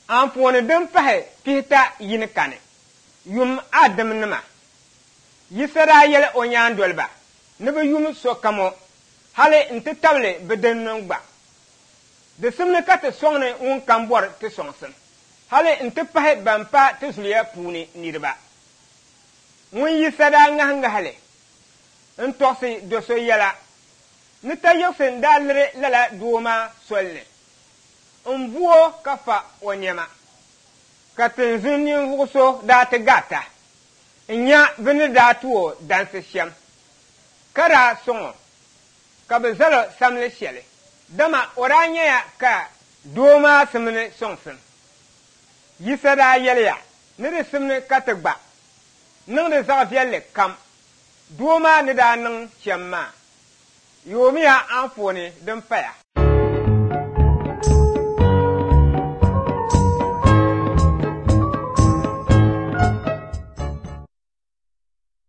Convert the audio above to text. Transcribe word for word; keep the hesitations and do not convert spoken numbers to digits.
Anfooni din pahi pihita yini kani. Yum Adam nima. Yisara yɛli o nyaandoliba ni bɛ yum sokamo hali nti tabili bɛ dinniŋ gba. Di simni ka ti sɔŋni ŋun kan bɔri ti sɔŋsim. Hali nti pahi ban pa ti zuliya puuni niriba. Ŋun yisara ŋahingahali n-tɔɣisi do so yɛla ni ta yiɣisi n-daa liri lala doo maa solini. N-buo ka fa o nɛma. Ka tinzun ninvuɣu so daa ti gata. N-nya bɛ ni daa tu o dansi shɛm. Ka daa sɔŋɔ ka bɛ zali samli shɛli. Dama o daa nyɛya ka doo maa simni sɔŋsim. Yisa daa yɛliya ni di simni ka ti gba. Niŋdi zaɣ' viɛlli kam. Doo maa ni daa niŋ shɛm maa. Yoomiya anfooni din paya.